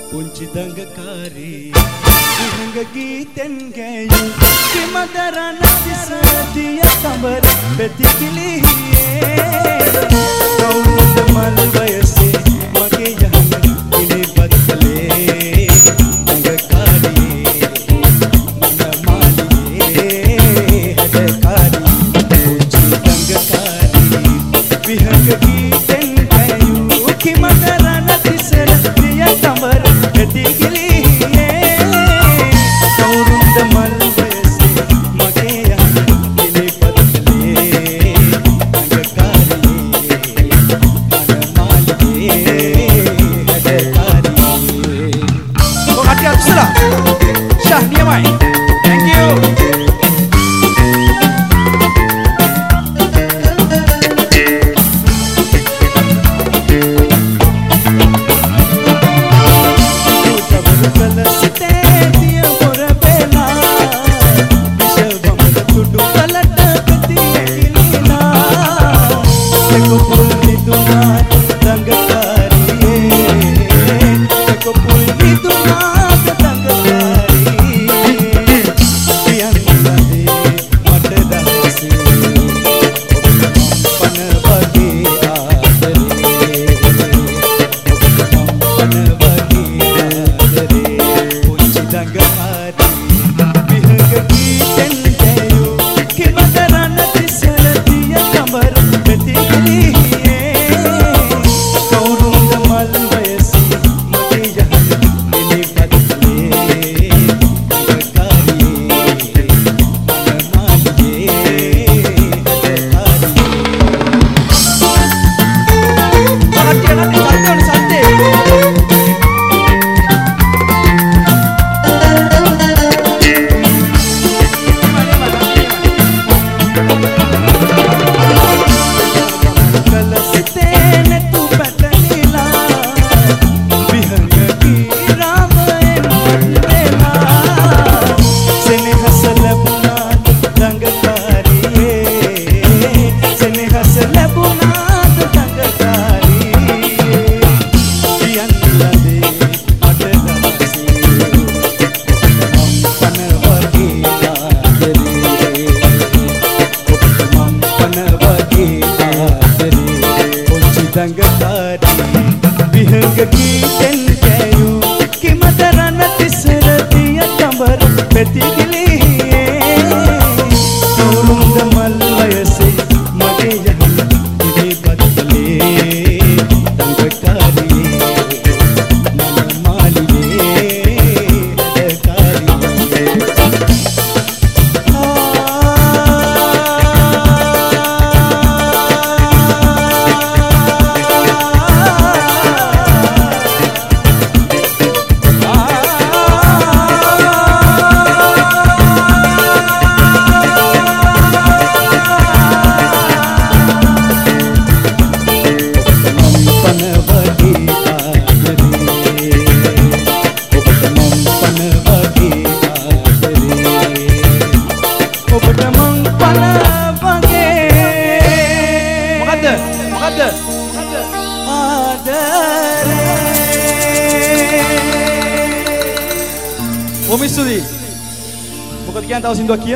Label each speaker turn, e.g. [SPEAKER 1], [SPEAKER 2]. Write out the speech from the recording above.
[SPEAKER 1] පුංචි දඟකාරී විහංග ගීතෙන් ගැයූ කිමදරන දිසතිය කඹර පෙතිකිලියේ කවුරුද මල් වයසේ මගේ යහන ඉනිපත් කළේ දඟකාරී මනමාලියේ හැඩකාරී පුංචි දඟකාරී විහංග ගීතෙන් ගැයූ කිමදරන දිසතිය කඹර පෙතිකිලියේ කවුරුද මල් වයසේ මගේ යහන ඉනිපත් කළේ දඟකාරී මනමාලියේ හැඩකාරී. Kok hati aku salah? Syah Niamai. Thank you.
[SPEAKER 2] Umi Sudi, bukan kian tahu sindu kia?